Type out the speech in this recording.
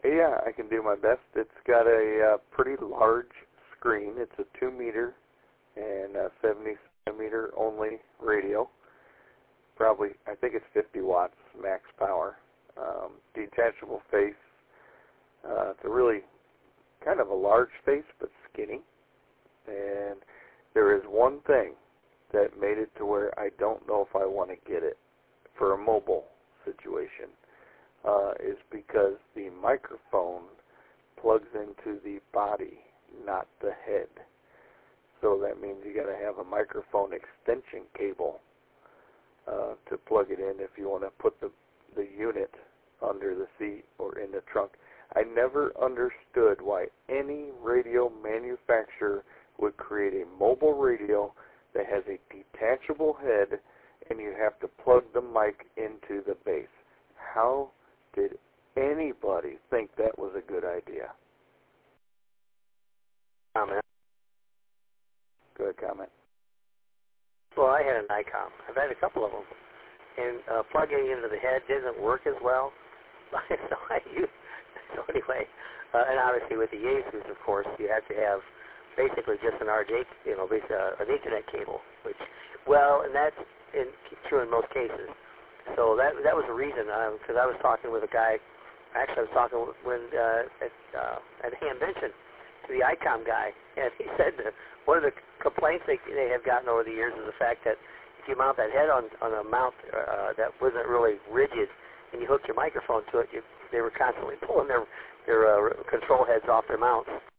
Yeah, I can do my best. It's got a pretty large screen. It's a 2 meter and a 70 centimeter only radio. Probably, I think it's 50 watts max power. Detachable face. It's a really kind of a large face, but skinny. And there is one thing that made it to where I don't know if I want to get it for a mobile situation, is because the microphone plugs into the body, not the head. So that means you got to have a microphone extension cable to plug it in if you want to put the unit under the seat or in the trunk. I never understood why any radio manufacturer would create a mobile radio that has a detachable head and you have to plug the mic into the base. How did anybody think that was a good idea? Comment. Good comment. Well, I had an ICOM. I've had a couple of them. And plugging into the head didn't work as well. So anyway, and obviously with the Yaesus, of course, you have to have basically just an RJ, an Ethernet cable, which, well, and that's true in most cases. So that was the reason, because I was talking with a guy, actually I was talking at Hamvention to the ICOM guy, and he said that one of the complaints they have gotten over the years is the fact that if you mount that head on a mount that wasn't really rigid, and you hook your microphone to it, they were constantly pulling their control heads off their mounts.